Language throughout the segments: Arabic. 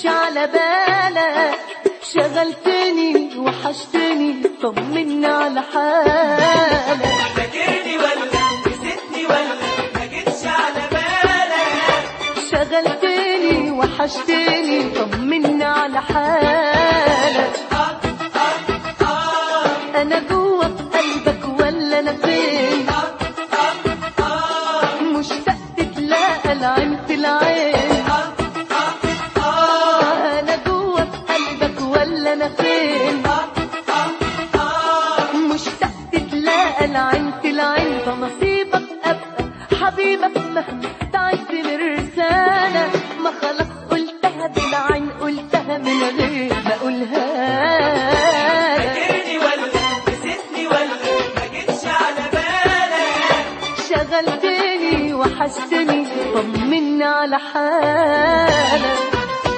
كنتش على بالك، شغلتني وحشتني طمني على حالك. فاكرني ولا نسيتني ولا ما جيتش على بالك؟ شغلتني وحشتني طمني على حالك. انا جوا قلبك ولا انا فين؟ مشتاق تتلاقى العين في العين. انا جوا قلبك ولا انا فين؟ مشتاق تتلاقى العين في العين. فنصيبك ابقى حبيبك مهما تعبت من رسالة. ما خلاص قلتها بالعين، قلتها من غير ما اقولها. فاكرني ولا نسيتني ولا ما جيتش على بالك؟ شغلتني وحشتني طمني على حالك.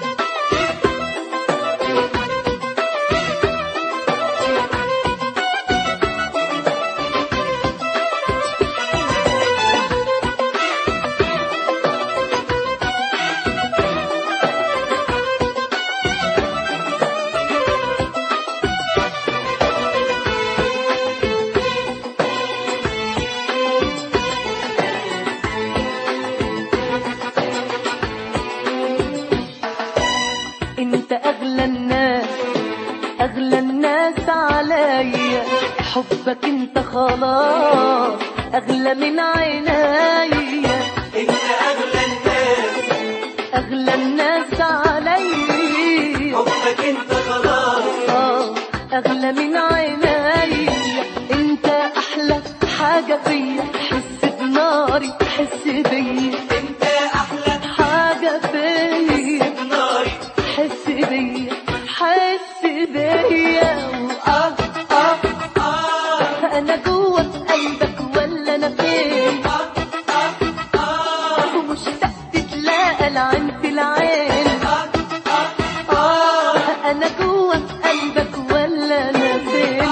انت اغلى الناس، اغلى الناس عليا. حبك انت خلاص اغلى من عينيا. انت اغلى الناس، اغلى الناس عليا. حبك انت خلاص اغلى من عينيا. انت احلى حاجة فيا، حس بناري حس بيا. انت احلى حاجة فيا ناري، حس بيا حس بيا. انا جوا قلبك ولا انا فين؟ ومشتاق تتلاقى العين في العين. انا جوا قلبك ولا انا فين؟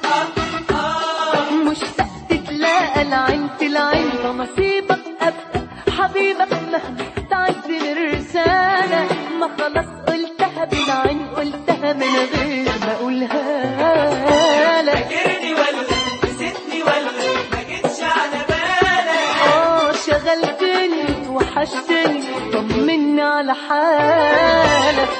مشتاق تتلاقى العين في العين. فنصيبك ابقى حبيبك مهما تعبت من رسالة. ما خلاص قلتها بالعين، قلتها من غير ما اقولها لك. فاكرني ولا نسيتني ولا ما جيتش على بالك؟ شغلتني وحشتني طمني على حالك.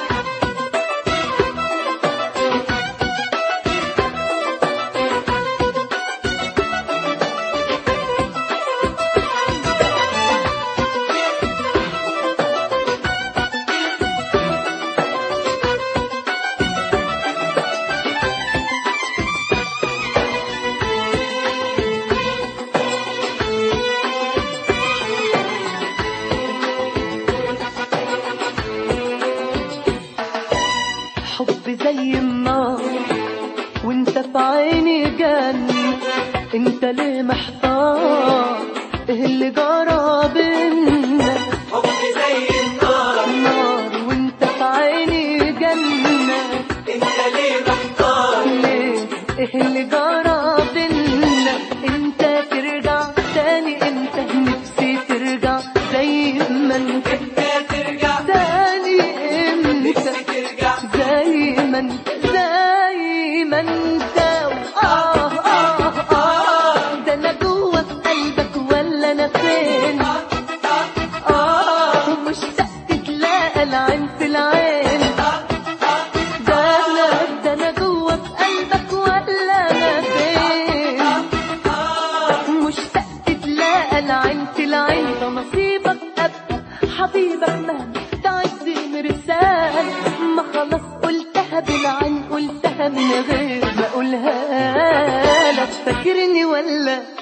حب زي النار وانت في عيني جنة. انت ليه محتار؟ ايه اللي جرى بينا؟ حب زي النار، نار وانت في عيني جنة. انت ليه محتار؟ ليه؟ ايه اللي جرى بينا؟ انت ترجع تاني امتى؟ نفسي ترجع زي ما انت. انت ترجع تاني امتى؟ نفسي ترجع زي ما انت، زي ما انت. ده انا جوا قلبك ولا انا فين؟ ومشتاق تتلاقى العين في العين. ده انا جوا قلبك ولا انا فين؟ مشتاق تتلاقى العين في العين. ده نصيبك ابقى حبيبك مهما تعبت من رسالة. ما خلاص قلتها بالعين، قلتها من غير ما اقولها لك. فاكرني ولا